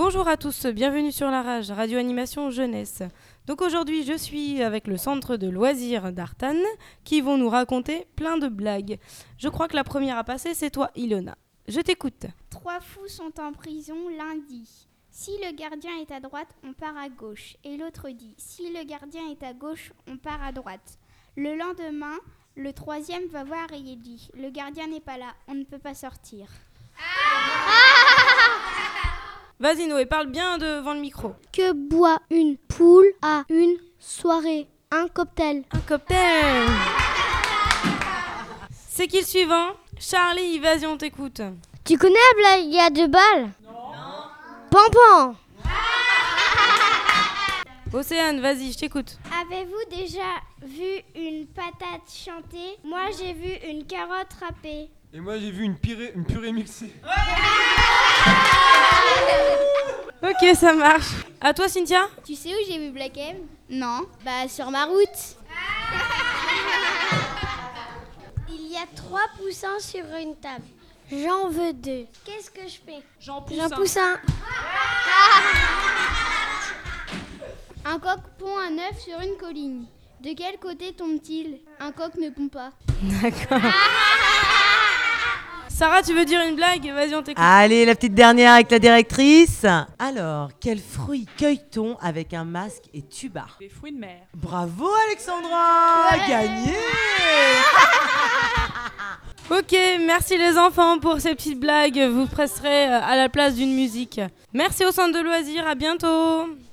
Bonjour à tous, bienvenue sur la Rage, Radio Animation Jeunesse. Donc aujourd'hui, je suis avec le centre de loisirs d'Artane qui vont nous raconter plein de blagues. Je crois que la première à passer, c'est toi, Ilona. Je t'écoute. 3 fous sont en prison lundi. Si le gardien est à droite, on part à gauche. Et l'autre dit, si le gardien est à gauche, on part à droite. Le lendemain, le troisième va voir et il dit, le gardien n'est pas là, on ne peut pas sortir. Vas-y Noé, parle bien devant le micro. Que boit une poule à une soirée? Un cocktail. Un cocktail. C'est qui le suivant? Charlie, vas-y, on t'écoute. Tu connais la blague, il y a 2 balles? Non. Pampan. Océane, vas-y, je t'écoute. Avez-vous déjà vu une patate chanter? Moi, j'ai vu une carotte râpée. Et moi j'ai vu une purée mixée. Ok, ça marche. À toi, Cynthia? Tu sais où j'ai vu Black M? Non. Bah sur ma route. Il y a 3 poussins sur une table. J'en veux 2. Qu'est-ce que je fais? J'en J'en pousse un. Un coq pond un œuf sur une colline. De quel côté tombe-t-il? Un coq ne pond pas. D'accord. Sarah, tu veux dire une blague? Vas-y, on t'écoute. Allez, la petite dernière avec la directrice. Alors, quel fruit cueille-t-on avec un masque et tuba? Des fruits de mer. Bravo Alexandra, gagné. Ok, merci les enfants pour ces petites blagues. Vous presserez à la place d'une musique. Merci au centre de loisirs, à bientôt.